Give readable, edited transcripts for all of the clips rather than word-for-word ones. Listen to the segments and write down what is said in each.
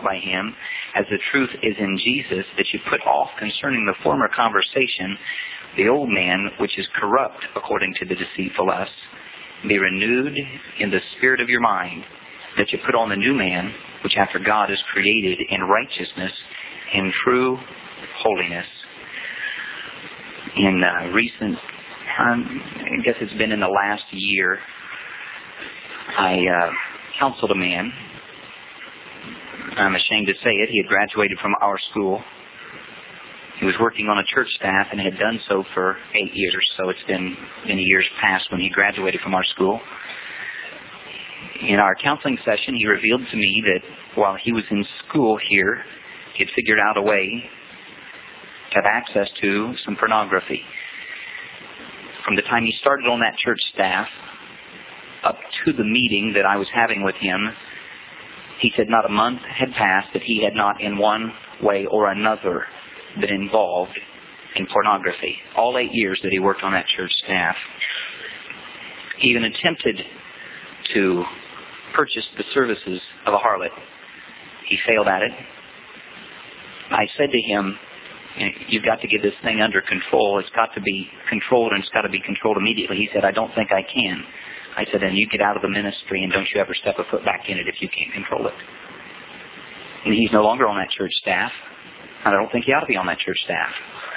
by him, as the truth is in Jesus, that you put off concerning the former conversation the old man which is corrupt according to the deceitful lust, be renewed in the spirit of your mind, that you put on the new man, which after God is created in righteousness and true holiness. In recent, I guess it's been in the last year, I counseled a man. I'm ashamed to say it. He had graduated from our school. He was working on a church staff and had done so for 8 years. So it's been many years past when he graduated from our school. In our counseling session, he revealed to me that while he was in school here, he had figured out a way to have access to some pornography. From the time he started on that church staff up to the meeting that I was having with him, he said not a month had passed that he had not in one way or another been involved in pornography. All 8 years that he worked on that church staff. He even attempted to purchase the services of a harlot. He failed at it. I said to him, you've got to get this thing under control. It's got to be controlled, and it's got to be controlled immediately. He said, I don't think I can. I said, then you get out of the ministry and don't you ever step a foot back in it if you can't control it. And he's no longer on that church staff. I don't think he ought to be on that church staff.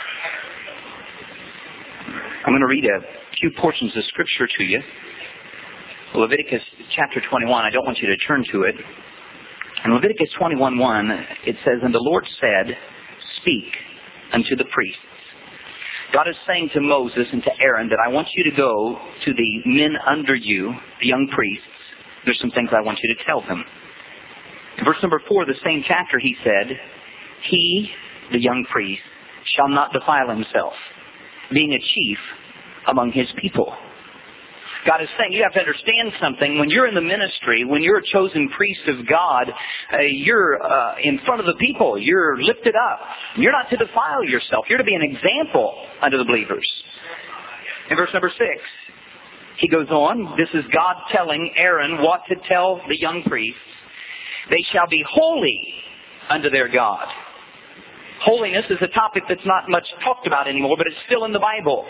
I'm going to read a few portions of Scripture to you. Leviticus chapter 21, I don't want you to turn to it. In Leviticus 21:1, it says, and the Lord said, speak unto the priests. God is saying to Moses and to Aaron that I want you to go to the men under you, the young priests. There's some things I want you to tell them. In verse number 4 of the same chapter, he said, he, the young priest, shall not defile himself, being a chief among his people. God is saying you have to understand something. When you're in the ministry, when you're a chosen priest of God, you're in front of the people. You're lifted up. You're not to defile yourself. You're to be an example unto the believers. In verse number 6, he goes on. This is God telling Aaron what to tell the young priests. They shall be holy unto their God. Holiness is a topic that's not much talked about anymore, but it's still in the Bible.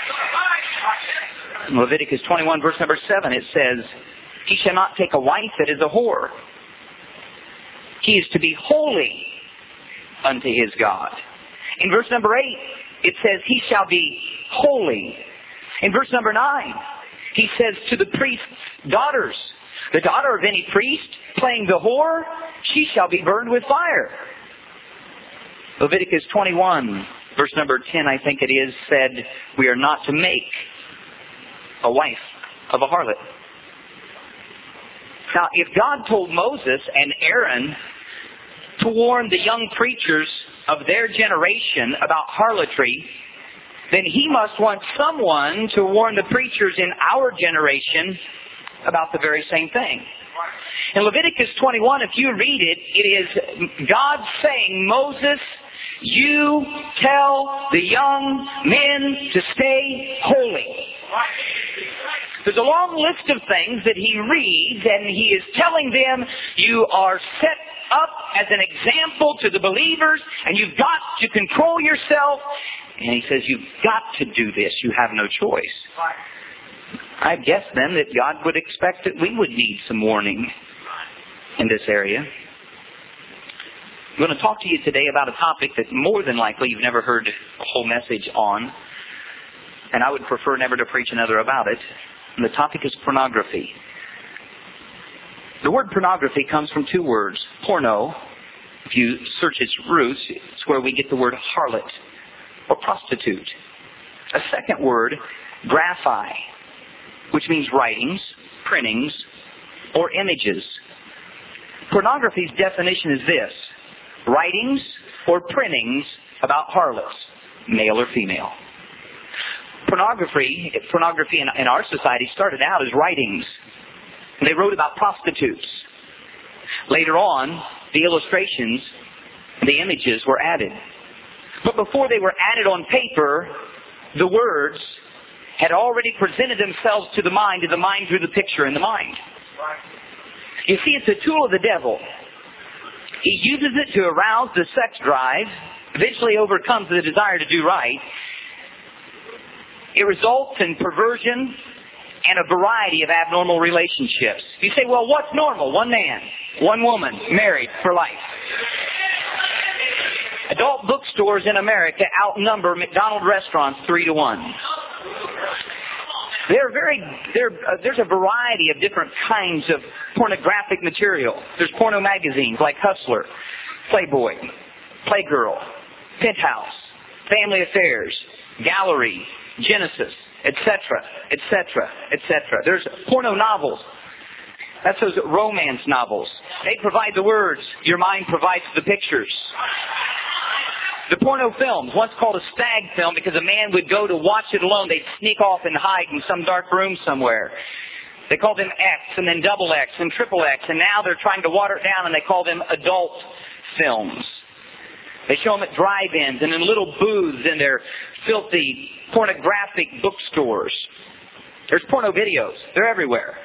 In Leviticus 21, verse number 7, it says, he shall not take a wife that is a whore. He is to be holy unto his God. In verse number 8, it says, he shall be holy. In verse number 9, he says to the priest's daughters, the daughter of any priest playing the whore, she shall be burned with fire. Leviticus 21, verse number 10, I think it is, said, we are not to make a wife of a harlot. Now, if God told Moses and Aaron to warn the young preachers of their generation about harlotry, then he must want someone to warn the preachers in our generation about the very same thing. In Leviticus 21, if you read it, it is God saying, Moses, you tell the young men to stay holy. There's a long list of things that he reads, and he is telling them, you are set up as an example to the believers, and you've got to control yourself. And he says, you've got to do this. You have no choice. I guess then that God would expect that we would need some warning in this area. I'm going to talk to you today about a topic that more than likely you've never heard a whole message on, and I would prefer never to preach another about it. And the topic is pornography. The word pornography comes from two words. Porno, if you search its roots, it's where we get the word harlot or prostitute. A second word, graphi, which means writings, printings, or images. Pornography's definition is this: writings or printings about harlots, male or female. Pornography in our society started out as writings. They wrote about prostitutes. Later on, the illustrations, the images were added. But before they were added on paper, the words had already presented themselves to the mind, and the mind drew the picture in the mind. You see, it's a tool of the devil He uses it to arouse the sex drive, eventually overcomes the desire to do right. It results in perversion and a variety of abnormal relationships. You say, well, what's normal? One man, one woman, married for life. Adult bookstores in America outnumber McDonald's restaurants 3-1. There's a variety of different kinds of pornographic material. There's porno magazines like Hustler, Playboy, Playgirl, Penthouse, Family Affairs, Gallery, Genesis, etc., etc., etc. There's porno novels. That's those romance novels. They provide the words. Your mind provides the pictures. The porno films, once called a stag film because a man would go to watch it alone. They'd sneak off and hide in some dark room somewhere. They called them X and then double X and triple X. And now they're trying to water it down and they call them adult films. They show them at drive-ins and in little booths in their filthy pornographic bookstores. There's porno videos. They're everywhere.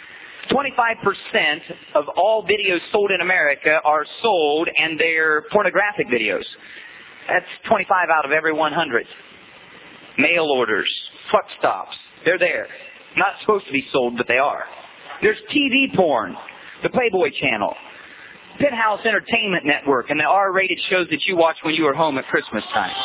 25% of all videos sold in America are sold and they're pornographic videos. That's 25 out of every 100. Mail orders, truck stops, they're there. Not supposed to be sold, but they are. There's TV porn, the Playboy Channel, Penthouse Entertainment Network, and the R-rated shows that you watch when you are home at Christmas time.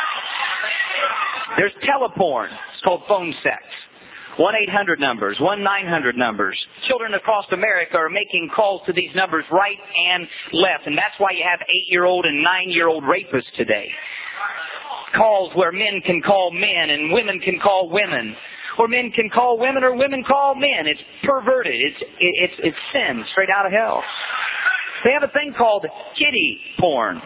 There's teleporn. It's called phone sex. 1-800 numbers, 1-900 numbers. Children across America are making calls to these numbers right and left, and that's why you have 8-year-old and 9-year-old rapists today. Calls where men can call men and women can call women, or men can call women or women call men. It's perverted. It's sin, straight out of hell. They have a thing called kiddie porn.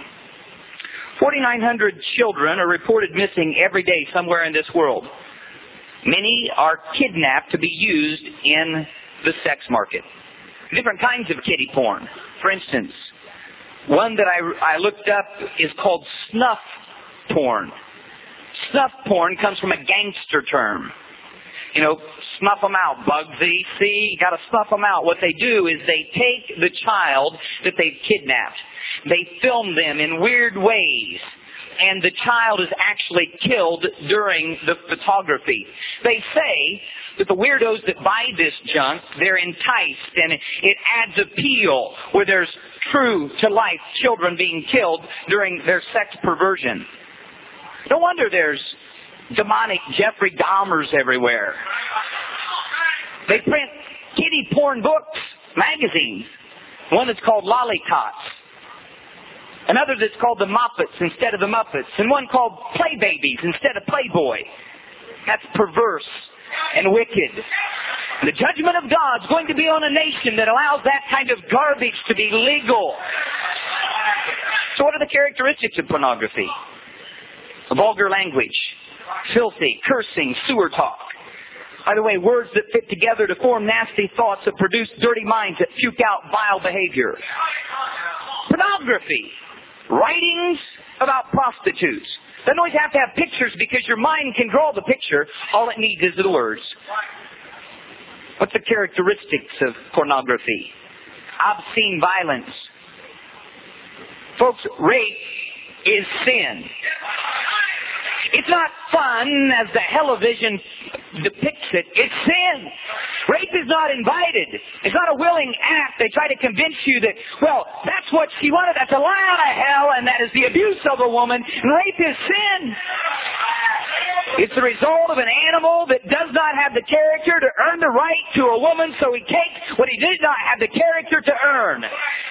4,900 children are reported missing every day somewhere in this world. Many are kidnapped to be used in the sex market. Different kinds of kiddie porn. For instance, one that I looked up is called snuff porn. Snuff porn comes from a gangster term. You know, snuff them out, Bugsy. See, you got to snuff them out. What they do is they take the child that they've kidnapped. They film them in weird ways. And the child is actually killed during the photography. They say that the weirdos that buy this junk, they're enticed and it adds appeal where there's true-to-life children being killed during their sex perversion. No wonder there's demonic Jeffrey Dahmers everywhere. They print kiddie porn books, magazines. One that's called Lollipops. Another that's called the Moppets instead of the Muppets. And one called Play Babies instead of Playboy. That's perverse and wicked. And the judgment of God's going to be on a nation that allows that kind of garbage to be legal. So what are the characteristics of pornography? Vulgar language, filthy, cursing, sewer talk. By the way, words that fit together to form nasty thoughts that produce dirty minds that puke out vile behavior. Pornography. Writings about prostitutes. Doesn't always have to have pictures because your mind can draw the picture. All it needs is the words. What's the characteristics of pornography? Obscene violence. Folks, rape is sin. It's not fun as the television depicts it. It's sin. Rape is not invited. It's not a willing act. They try to convince you that, well, that's what she wanted. That's a lie out of hell, and that is the abuse of a woman. And rape is sin. It's the result of an animal that does not have the character to earn the right to a woman, so he takes what he did not have the character to earn.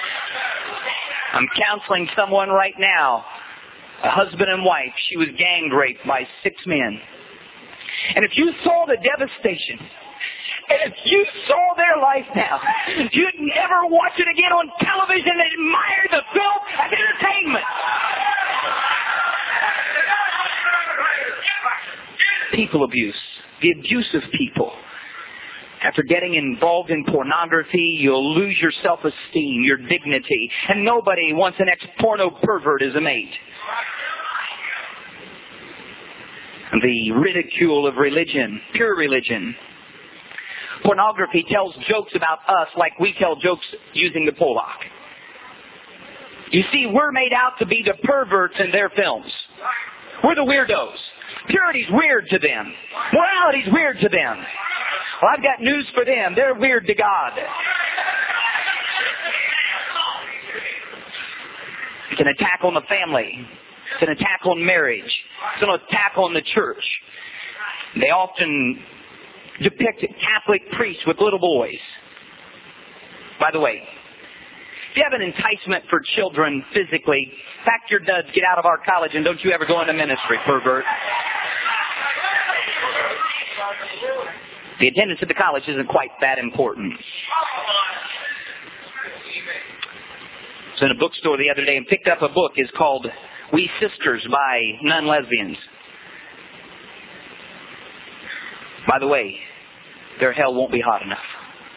I'm counseling someone right now. A husband and wife. She was gang raped by 6 men. And if you saw the devastation, and if you saw their life now, you'd never watch it again on television and admire the film as entertainment. People abuse. The abuse of people. After getting involved in pornography, you'll lose your self-esteem, your dignity, and nobody wants an ex-porno pervert as a mate. The ridicule of religion, pure religion. Pornography tells jokes about us like we tell jokes using the Pollock. You see, we're made out to be the perverts in their films. We're the weirdos. Purity's weird to them. Morality's weird to them. Well, I've got news for them. They're weird to God. It's an attack on the family. It's an attack on marriage. It's an attack on the church. They often depict Catholic priests with little boys. By the way, if you have an enticement for children physically, pack your duds, get out of our college, and don't you ever go into ministry, pervert. The attendance at the college isn't quite that important. I was in a bookstore the other day and picked up a book. It's called We Sisters by Nun Lesbians. By the way, their hell won't be hot enough.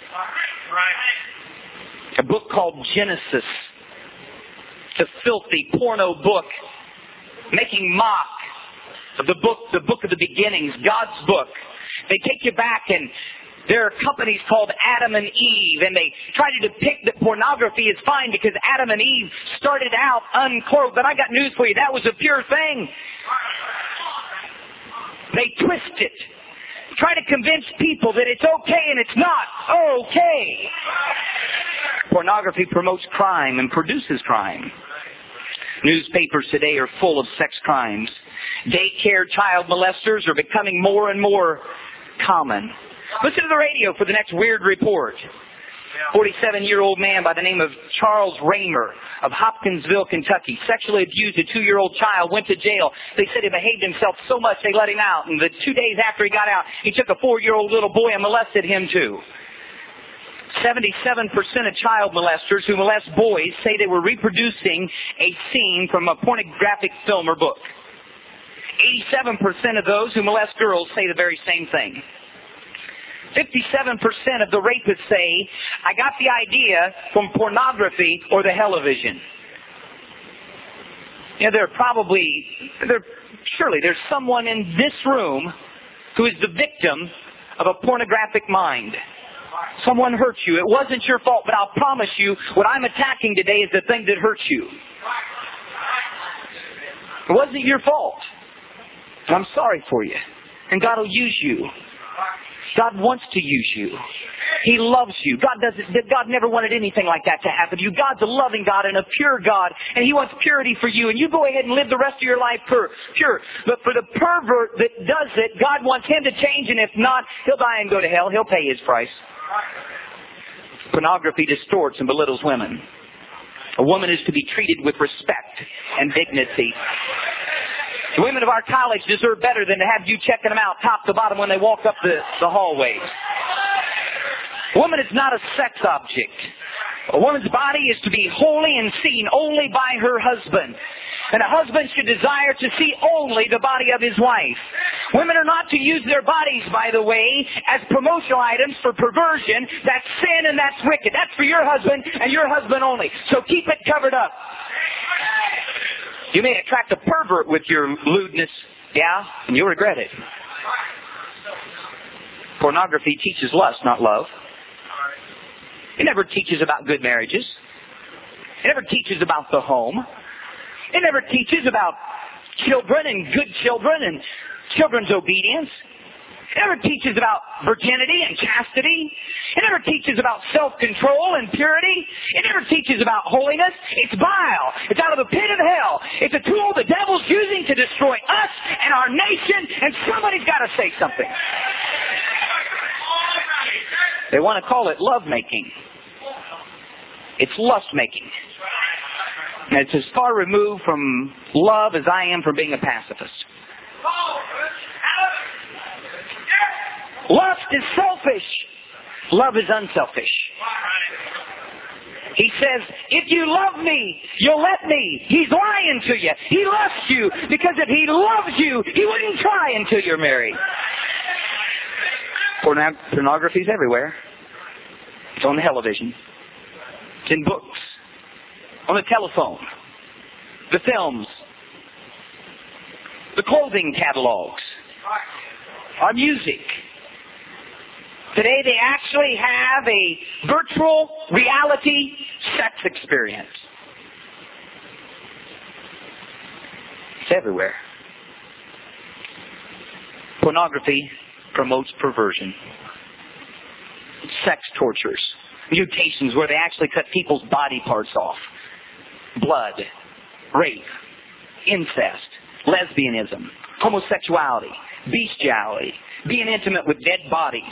A book called Genesis. It's a filthy porno book making mock of the book of the beginnings, God's book. They take you back, and there are companies called Adam and Eve, and they try to depict that pornography is fine because Adam and Eve started out unclothed. But I got news for you. That was a pure thing. They twist it. Try to convince people that it's okay and it's not okay. Pornography promotes crime and produces crime. Newspapers today are full of sex crimes. Daycare child molesters are becoming more and more common. Listen to the radio for the next weird report. 47-year-old man by the name of Charles Raymer of Hopkinsville, Kentucky, sexually abused a 2-year-old child, went to jail. They said he behaved himself so much they let him out. And the 2 days after he got out, he took a 4-year-old little boy and molested him too. 77% of child molesters who molest boys say they were reproducing a scene from a pornographic film or book. 87% of those who molest girls say the very same thing. 57% of the rapists say, I got the idea from pornography or the television. You know, surely there's someone in this room who is the victim of a pornographic mind. Someone hurt you. It wasn't your fault, but I'll promise you, what I'm attacking today is the thing that hurts you. It wasn't your fault. And I'm sorry for you. And God will use you. God wants to use you. He loves you. God never wanted anything like that to happen to you. God's a loving God and a pure God, and He wants purity for you. And you go ahead and live the rest of your life pure. But for the pervert that does it, God wants him to change, and if not, he'll die and go to hell. He'll pay his price. Pornography distorts and belittles women. A woman is to be treated with respect and dignity. The women of our college deserve better than to have you checking them out top to bottom when they walk up the hallways. A woman is not a sex object. A woman's body is to be holy and seen only by her husband. And a husband should desire to see only the body of his wife. Women are not to use their bodies, by the way, as promotional items for perversion. That's sin and that's wicked. That's for your husband and your husband only. So keep it covered up. You may attract a pervert with your lewdness, yeah, and you'll regret it. Pornography teaches lust, not love. It never teaches about good marriages. It never teaches about the home. It never teaches about children and good children and children's obedience. It never teaches about virginity and chastity. It never teaches about self-control and purity. It never teaches about holiness. It's vile. It's out of the pit of hell. It's a tool the devil's using to destroy us and our nation, and somebody's got to say something. They want to call it love-making. It's lust-making. And it's as far removed from love as I am from being a pacifist. Lust is selfish. Love is unselfish. He says, if you love me, you'll let me. He's lying to you. He loves you because if he loves you, he wouldn't try until you're married. Pornography's everywhere. It's on the television. It's in books. On the telephone. The films. The clothing catalogs. Our music. Today they actually have a virtual reality sex experience. It's everywhere. Pornography promotes perversion. Sex tortures. Mutations where they actually cut people's body parts off. Blood. Rape. Incest. Lesbianism. Homosexuality. Bestiality. Being intimate with dead bodies.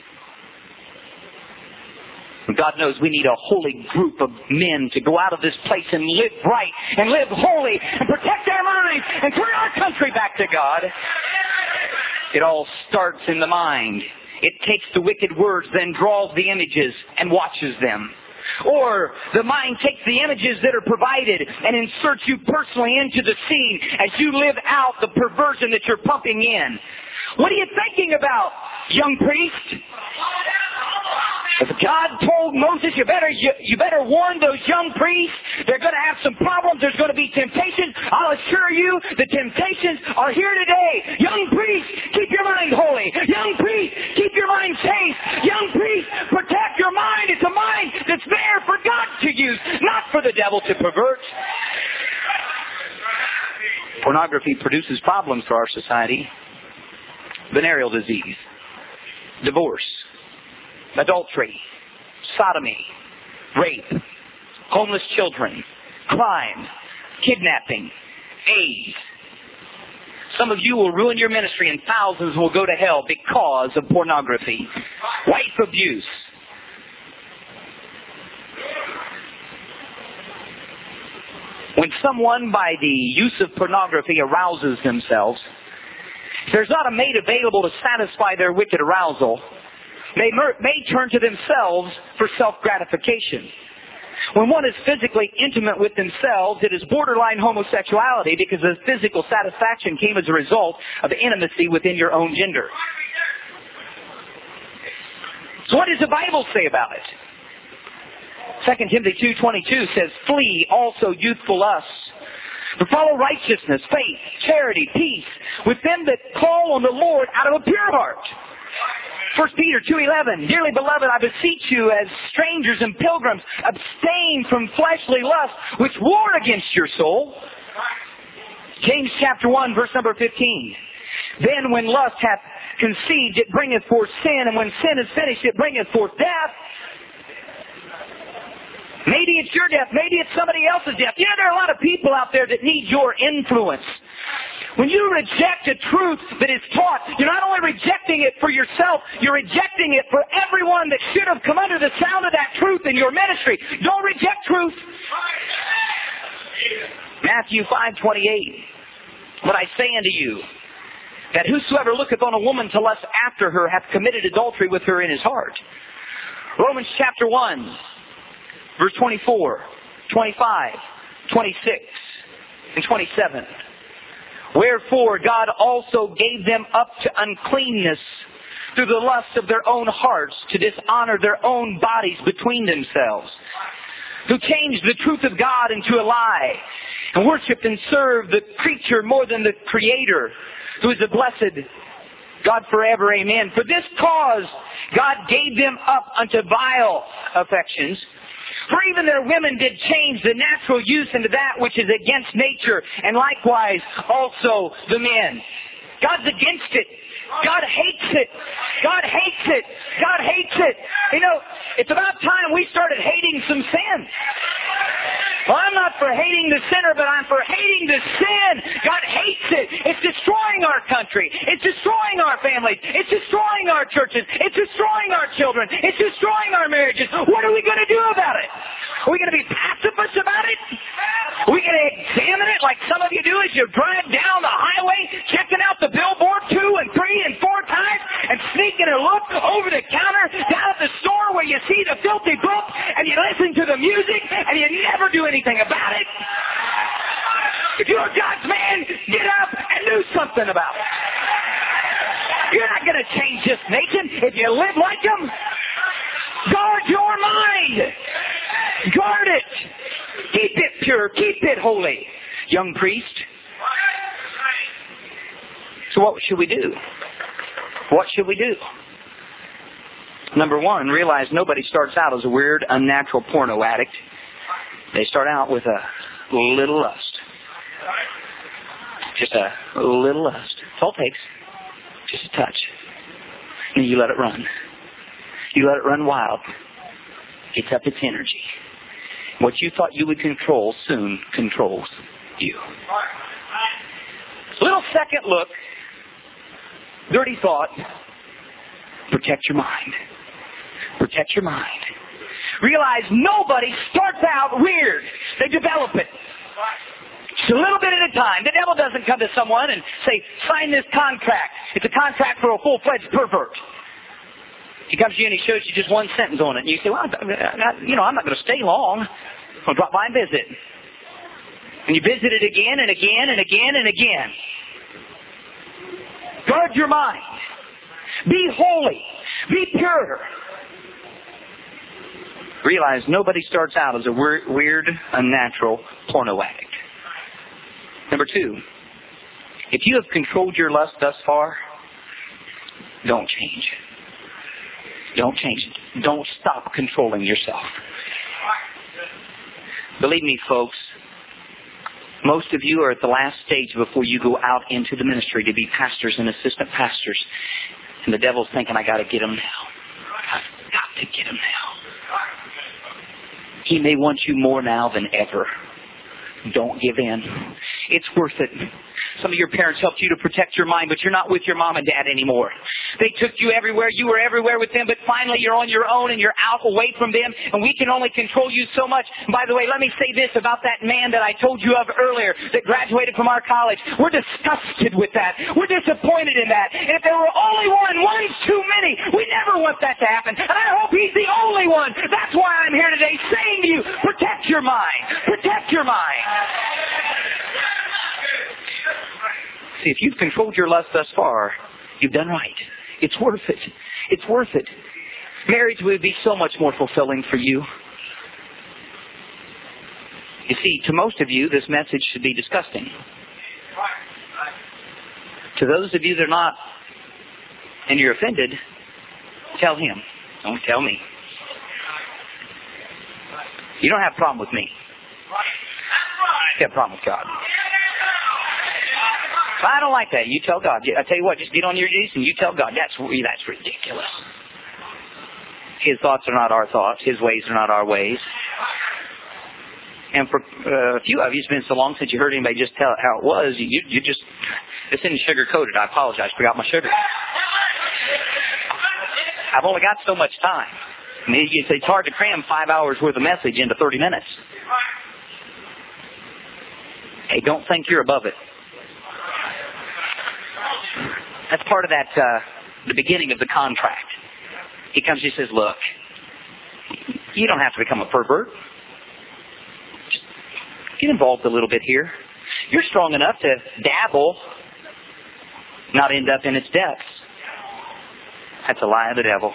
God knows we need a holy group of men to go out of this place and live right and live holy and protect our minds and turn our country back to God. It all starts in the mind. It takes the wicked words, then draws the images and watches them. Or the mind takes the images that are provided and inserts you personally into the scene as you live out the perversion that you're pumping in. What are you thinking about, young priest? If God told Moses, you better warn those young priests, they're going to have some problems, there's going to be temptations. I'll assure you, the temptations are here today. Young priests, keep your mind holy. Young priests, keep your mind safe. Young priests, protect your mind. It's a mind that's there for God to use, not for the devil to pervert. Pornography produces problems for our society. Venereal disease, divorce, adultery, sodomy, rape, homeless children, crime, kidnapping, AIDS. Some of you will ruin your ministry and thousands will go to hell because of pornography. Wife abuse. When someone by the use of pornography arouses themselves, if there's not a mate available to satisfy their wicked arousal, they may turn to themselves for self-gratification. When one is physically intimate with themselves, it is borderline homosexuality because the physical satisfaction came as a result of intimacy within your own gender. So what does the Bible say about it? 2 Timothy 2:22 says, "Flee also youthful lusts, but follow righteousness, faith, charity, peace, with them that call on the Lord out of a pure heart." 1 Peter 2:11, "Dearly beloved, I beseech you as strangers and pilgrims, abstain from fleshly lusts which war against your soul." James chapter 1, verse number 15, "Then when lust hath conceived, it bringeth forth sin, and when sin is finished, it bringeth forth death." Maybe it's your death. Maybe it's somebody else's death. You know, there are a lot of people out there that need your influence. When you reject a truth that is taught, you're not only rejecting it for yourself, you're rejecting it for everyone that should have come under the sound of that truth in your ministry. Don't reject truth. Matthew 5:28, "But I say unto you, that whosoever looketh on a woman to lust after her hath committed adultery with her in his heart." Romans chapter 1, verse 24, 25, 26, and 27. "Wherefore God also gave them up to uncleanness through the lust of their own hearts, to dishonor their own bodies between themselves, who changed the truth of God into a lie, and worshipped and served the creature more than the Creator, who is the blessed God forever. Amen. For this cause God gave them up unto vile affections. For even their women did change the natural use into that which is against nature, and likewise also the men." God's against it. God hates it. God hates it. God hates it. You know, it's about time we started hating some sin. Well, I'm not for hating the sinner, but I'm for hating the sin. God hates it. It's destroying our country. It's destroying our families. It's destroying our churches. It's destroying our children. It's destroying our marriages. What are we going to do about it? Are we going to be pacifists about it? Are we going to examine it like some of you do as you drive down the highway, checking out the billboard 2 and 3 and 4 times, and sneaking a look over the counter down at the store where you see the filthy book, and you listen to the music, and you never do anything about it? If you're God's man, get up and do something about it. You're not going to change this nation if you live like them. Guard your mind. Guard it. Keep it pure. Keep it holy. Young priest. So what should we do? What should we do? Number one, realize nobody starts out as a weird, unnatural porno addict. They start out with a little lust. Just a little lust. That's all it takes. Just a touch. And you let it run. You let it run wild. It's up its energy. What you thought you would control soon controls you. Little second look. Dirty thought. Protect your mind. Protect your mind. Realize nobody starts out weird. They develop it. Just a little bit at a time. The devil doesn't come to someone and say, sign this contract. It's a contract for a full-fledged pervert. He comes to you and he shows you just one sentence on it. And you say, well, I'm not going to stay long. I'll drop by and visit. And you visit it again and again and again and again. Guard your mind. Be holy. Be pure. Realize nobody starts out as a weird, unnatural porno addict. Number 2, if you have controlled your lust thus far, don't change. Don't change it. Don't stop controlling yourself. Believe me, folks, most of you are at the last stage before you go out into the ministry to be pastors and assistant pastors. And the devil's thinking, I got to get him now. I've got to get him now. He may want you more now than ever. Don't give in. It's worth it. Some of your parents helped you to protect your mind, but you're not with your mom and dad anymore. They took you everywhere. You were everywhere with them, but finally you're on your own and you're out away from them, and we can only control you so much. And by the way, let me say this about that man that I told you of earlier that graduated from our college. We're disgusted with that. We're disappointed in that. And if there were only one's too many. We never want that to happen. And I hope he's the only one. That's why I'm here today saying to you, protect your mind. Protect your mind. See, if you've controlled your lust thus far, you've done right. It's worth it. It's worth it. Marriage would be so much more fulfilling for you. You see, to most of you, this message should be disgusting. To those of you that are not, and you're offended, tell him. Don't tell me. You don't have a problem with me. You have a problem with God. I don't like that. You tell God. I tell you what, just get on your knees and you tell God. That's ridiculous. His thoughts are not our thoughts. His ways are not our ways. And for a few of you, it's been so long since you heard anybody just tell how it was. You just, this isn't sugar-coated. I apologize. Forgot my sugar. I've only got so much time. I mean, it's hard to cram 5 hours worth of message into 30 minutes. Hey, don't think you're above it. That's part of that, the beginning of the contract. He comes and he says, look, you don't have to become a pervert. Just get involved a little bit here. You're strong enough to dabble, not end up in its depths. That's a lie of the devil.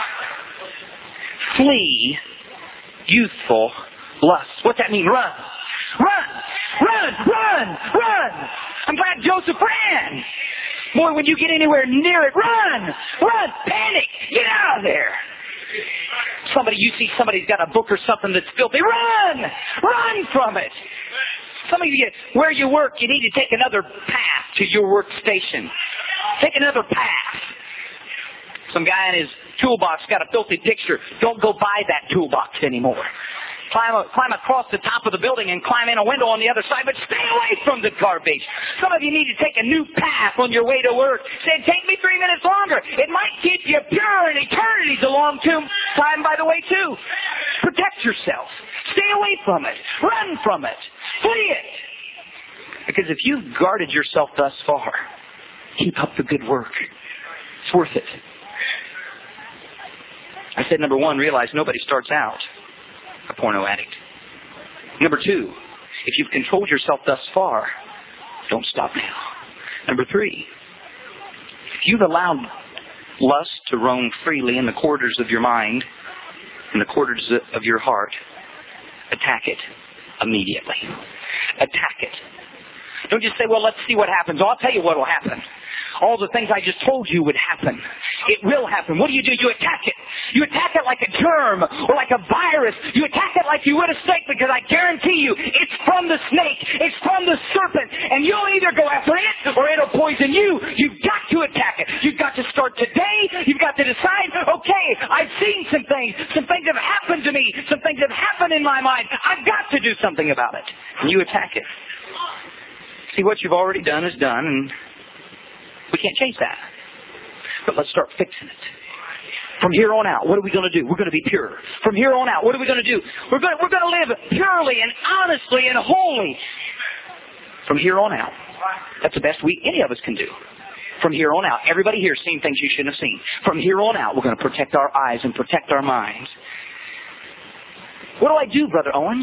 Flee youthful lust. What's that mean? Run. Run. Run. Run. Run. I'm glad Joseph ran. Boy, when you get anywhere near it, run! Run! Panic! Get out of there! You see somebody's got a book or something that's filthy. Run! Run from it! Some of you, where you work, you need to take another path to your workstation. Take another path. Some guy in his toolbox got a filthy picture. Don't go by that toolbox anymore. Climb across the top of the building and climb in a window on the other side, but stay away from the garbage. Some of you need to take a new path on your way to work. Say, take me 3 minutes longer. It might keep you pure and eternity's a long time, by the way, too. Protect yourself. Stay away from it. Run from it. Flee it. Because if you've guarded yourself thus far, keep up the good work. It's worth it. I said, number 1, realize nobody starts out a porno addict. Number 2, if you've controlled yourself thus far, don't stop now. Number 3, if you've allowed lust to roam freely in the corridors of your mind, in the corridors of your heart, attack it immediately. Attack it. Don't just say, well, let's see what happens. I'll tell you what will happen. All the things I just told you would happen. It will happen. What do? You attack it. You attack it like a germ or like a virus. You attack it like you would a snake, because I guarantee you it's from the snake. It's from the serpent. And you'll either go after it or it'll poison you. You've got to attack it. You've got to start today. You've got to decide, okay, I've seen some things. Some things have happened to me. Some things have happened in my mind. I've got to do something about it. And you attack it. See, what you've already done is done, and we can't change that. But let's start fixing it. From here on out, what are we going to do? We're going to be pure. From here on out, what are we going to do? We're going to live purely and honestly and wholly. From here on out. That's the best any of us can do. From here on out. Everybody here has seen things you shouldn't have seen. From here on out, we're going to protect our eyes and protect our minds. What do I do, Brother Owens?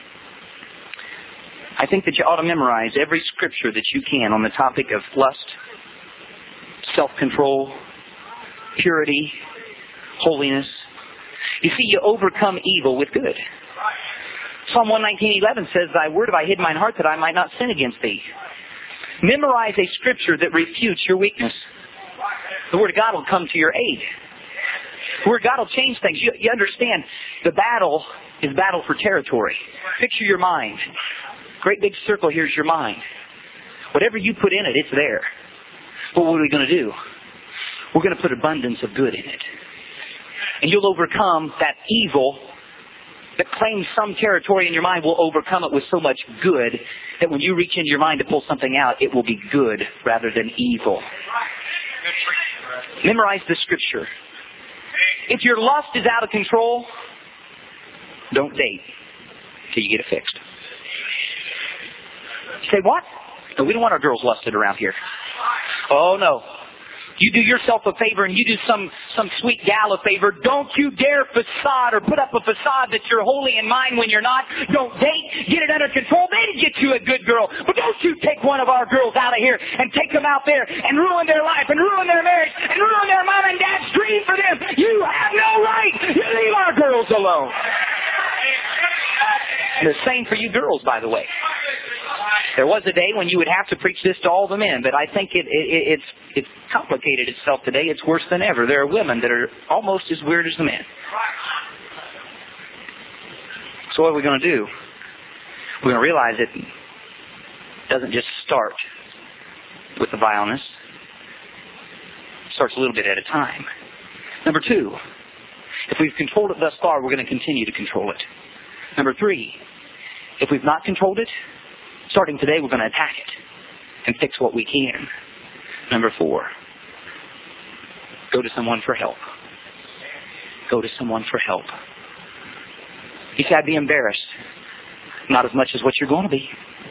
I think that you ought to memorize every scripture that you can on the topic of lust, self-control, purity, holiness. You see, you overcome evil with good. Psalm 119:11 says, "Thy word have I hid in mine heart that I might not sin against thee." Memorize a scripture that refutes your weakness. The Word of God will come to your aid. The Word of God will change things. You understand, the battle is battle for territory. Picture your mind. Great big circle here is your mind. Whatever you put in it, it's there. But what are we going to do? We're going to put abundance of good in it. And you'll overcome that evil that claims some territory in your mind. Will overcome it with so much good that when you reach into your mind to pull something out, it will be good rather than evil. Memorize the scripture. If your lust is out of control, don't date till you get it fixed. You say, what? No, we don't want our girls lusted around here. Oh, no. You do yourself a favor and you do some sweet gal a favor. Don't you dare facade or put up a facade that you're holy in mind when you're not. Don't date. Get it under control. They get you a good girl. But don't you take one of our girls out of here and take them out there and ruin their life and ruin their marriage and ruin their mom and dad's dream for them. You have no right. You leave our girls alone. And the same for you girls, by the way. There was a day when you would have to preach this to all the men, but I think it's complicated itself today. It's worse than ever. There are women that are almost as weird as the men. So what are we going to do? We're going to realize it doesn't just start with the vileness. It starts a little bit at a time. Number 2, if we've controlled it thus far, we're going to continue to control it. Number 3, if we've not controlled it, starting today, we're going to attack it and fix what we can. Number 4, go to someone for help. Go to someone for help. He said, I'd be embarrassed. Not as much as what you're going to be.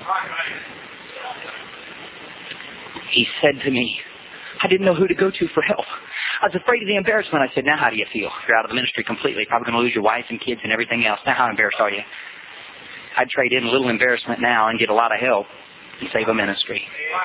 He said to me, I didn't know who to go to for help. I was afraid of the embarrassment. I said, now how do you feel? You're out of the ministry completely. Probably going to lose your wife and kids and everything else. Now how embarrassed are you? I'd trade in a little embarrassment now and get a lot of help and save a ministry.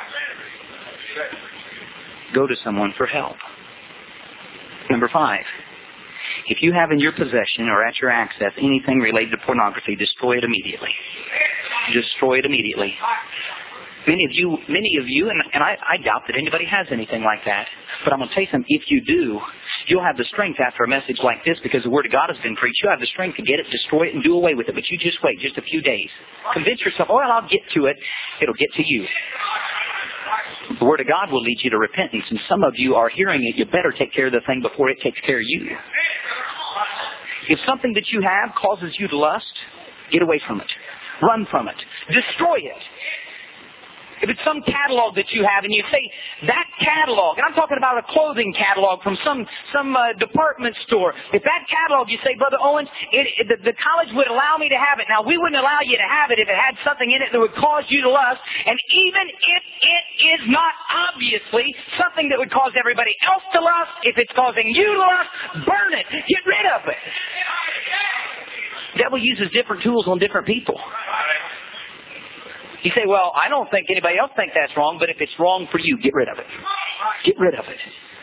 Go to someone for help. Number 5, if you have in your possession or at your access anything related to pornography, destroy it immediately. Destroy it immediately. Many of you, and I doubt that anybody has anything like that. But I'm going to tell you something. If you do, you'll have the strength after a message like this, because the Word of God has been preached. You'll have the strength to get it, destroy it, and do away with it. But you just wait just a few days. Convince yourself, well, I'll get to it. It'll get to you. The Word of God will lead you to repentance. And some of you are hearing it. You better take care of the thing before it takes care of you. If something that you have causes you to lust, get away from it. Run from it. Destroy it. If it's some catalog that you have and you say, that catalog, and I'm talking about a clothing catalog from some department store. If that catalog, you say, Brother Owens, the college would allow me to have it. Now, we wouldn't allow you to have it if it had something in it that would cause you to lust. And even if it is not obviously something that would cause everybody else to lust, if it's causing you to lust, burn it. Get rid of it. The devil uses different tools on different people. You say, well, I don't think anybody else thinks that's wrong, but if it's wrong for you, get rid of it. Get rid of it.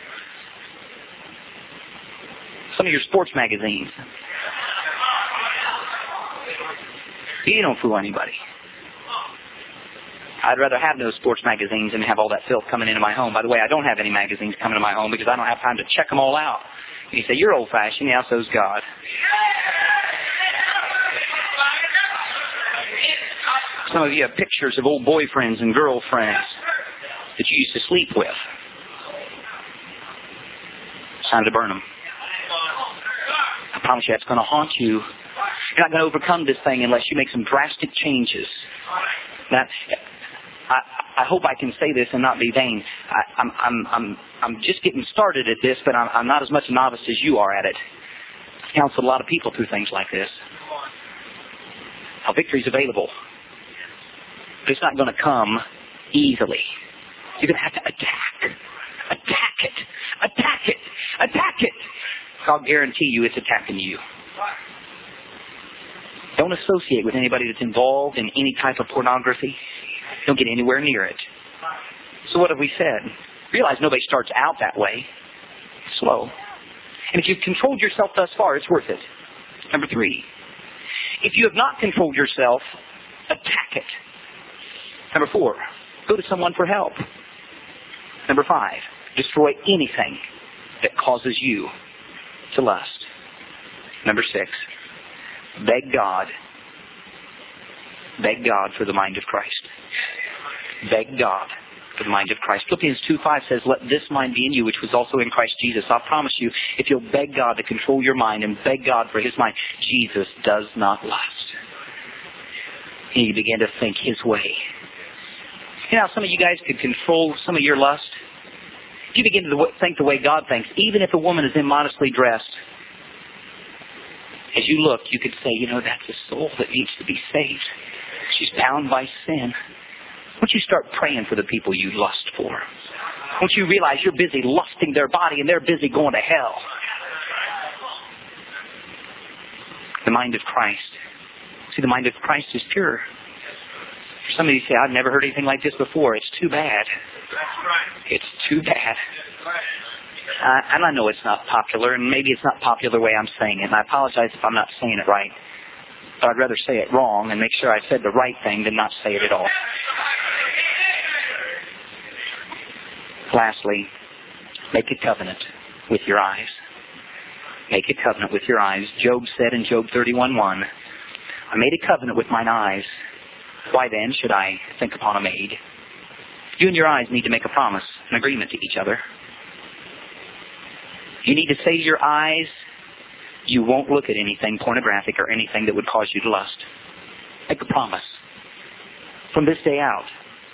Some of your sports magazines. You don't fool anybody. I'd rather have those sports magazines than have all that filth coming into my home. By the way, I don't have any magazines coming to my home because I don't have time to check them all out. And you say, you're old-fashioned. Yeah, so's God. Some of you have pictures of old boyfriends and girlfriends that you used to sleep with. It's time to burn them. I promise you, it's going to haunt you. You're not going to overcome this thing unless you make some drastic changes. Now, I hope I can say this and not be vain. I'm just getting started at this, but I'm not as much a novice as you are at it. I've counseled a lot of people through things like this. Now, victory's available. But it's not going to come easily. You're going to have to attack. Attack it. Attack it. Attack it. I'll guarantee you it's attacking you. Don't associate with anybody that's involved in any type of pornography. Don't get anywhere near it. So what have we said? Realize nobody starts out that way. Slow. And if you've controlled yourself thus far, it's worth it. Number 3. If you have not controlled yourself, attack it. Number 4. Go to someone for help. Number 5. Destroy anything that causes you to lust. Number 6. Beg God for the mind of Christ. Beg God for the mind of Christ. Philippians 2:5 says, let this mind be in you, which was also in Christ Jesus. I'll promise you, if you'll beg God to control your mind and beg God for His mind, Jesus does not lust. And you begin to think His way. You know how some of you guys could control some of your lust? If you begin to think the way God thinks, even if a woman is immodestly dressed, as you look, you could say, that's a soul that needs to be saved. She's bound by sin. Won't you start praying for the people you lust for? Won't you realize you're busy lusting their body and they're busy going to hell? The mind of Christ. See, the mind of Christ is pure. Some of you say, I've never heard anything like this before. It's too bad. It's too bad. And I know it's not popular, and maybe it's not popular the way I'm saying it, and I apologize if I'm not saying it right. But I'd rather say it wrong and make sure I said the right thing than not say it at all. Lastly, make a covenant with your eyes. Make a covenant with your eyes. Job said in Job 31:1, I made a covenant with mine eyes. Why then should I think upon a maid? You and your eyes need to make a promise, an agreement to each other. You need to say to your eyes, you won't look at anything pornographic or anything that would cause you to lust. Make a promise. From this day out.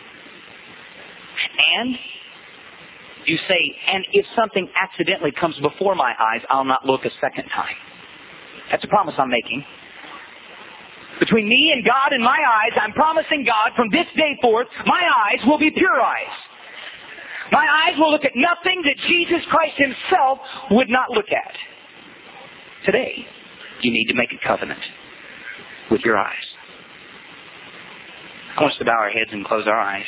And you say, and if something accidentally comes before my eyes, I'll not look a second time. That's a promise I'm making. Between me and God and my eyes, I'm promising God from this day forth, my eyes will be pure eyes. My eyes will look at nothing that Jesus Christ Himself would not look at. Today, you need to make a covenant with your eyes. I want us to bow our heads and close our eyes.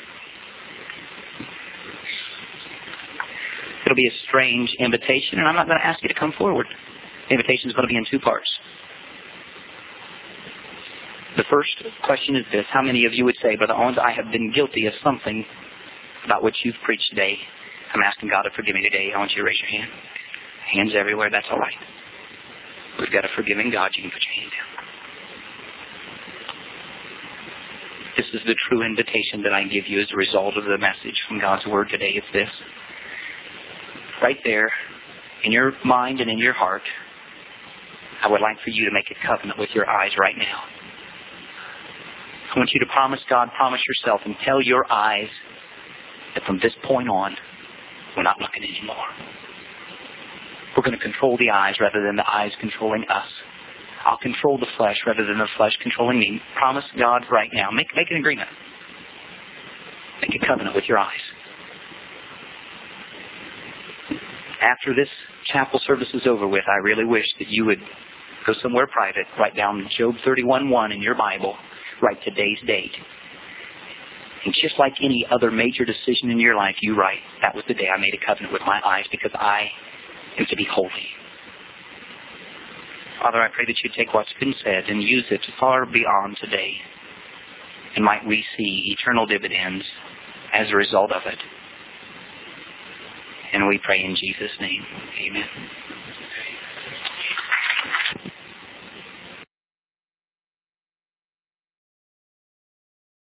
It'll be a strange invitation, and I'm not going to ask you to come forward. The invitation is going to be in 2 parts. The first question is this. How many of you would say, Brother Owens, I have been guilty of something about what you've preached today. I'm asking God to forgive me today. I want you to raise your hand. Hands everywhere. That's all right. We've got a forgiving God. You can put your hand down. This is the true invitation that I give you as a result of the message from God's Word today. It's this. Right there, in your mind and in your heart, I would like for you to make a covenant with your eyes right now. I want you to promise God, promise yourself, and tell your eyes that from this point on, we're not looking anymore. We're going to control the eyes rather than the eyes controlling us. I'll control the flesh rather than the flesh controlling me. Promise God right now. Make an agreement. Make a covenant with your eyes. After this chapel service is over with, I really wish that you would go somewhere private, write down Job 31:1 in your Bible, write today's date. And just like any other major decision in your life, you write, that was the day I made a covenant with my eyes because I am to be holy. Father, I pray that you take what's been said and use it far beyond today. And might we see eternal dividends as a result of it. And we pray in Jesus' name. Amen.